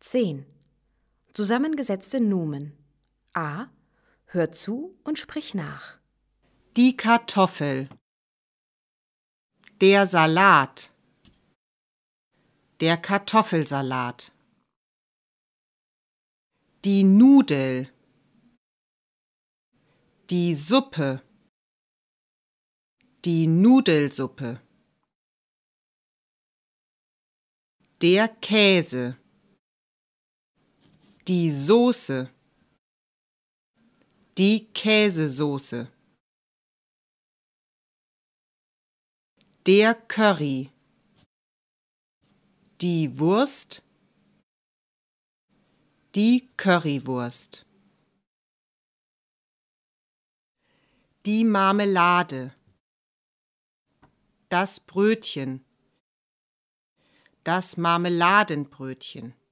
10. Zusammengesetzte Nomen. A. Hör zu und sprich nach. Die Kartoffel. Der Salat. Der Kartoffelsalat. Die Nudel. Die Suppe. Die Nudelsuppe. Der Käse. Die Soße. Die Käsesoße. Der Curry. Die Wurst. Die Currywurst. Die Marmelade. Das Brötchen. Das Marmeladenbrötchen.